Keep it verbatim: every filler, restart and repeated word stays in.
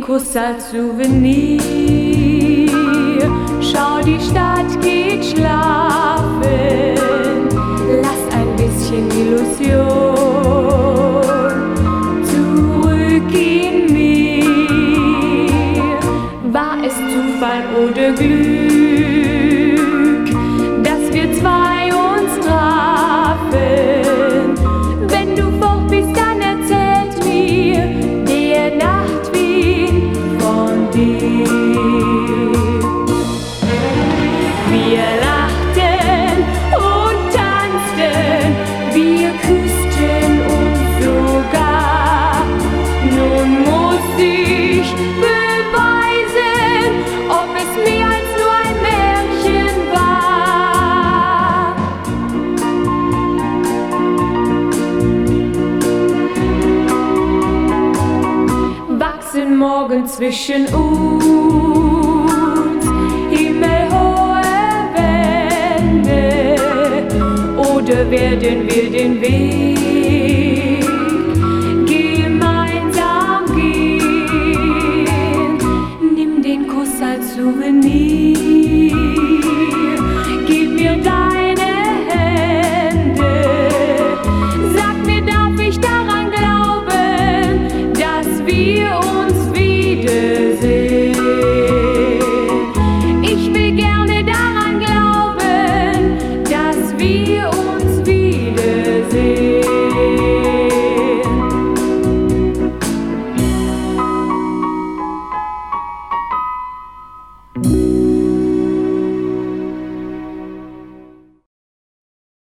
Kuss als Souvenir. Schau, die Stadt geht schlafen, lass ein bisschen Illusion zurück in mir. War es Zufall oder Glück, dass wir zwei uns trafen? Wenn du fort bist, dann erzählt mir der Nachtwind von dir. Wir lachten und tanzten, wir küssten uns sogar. Nun muss ich beweisen, ob es mehr als nur ein Märchen war. Wachsen morgen zwischen uns himmelhohe Wände, oder werden wir den Weg gemeinsam gehen? Nimm den Kuss als Souvenir.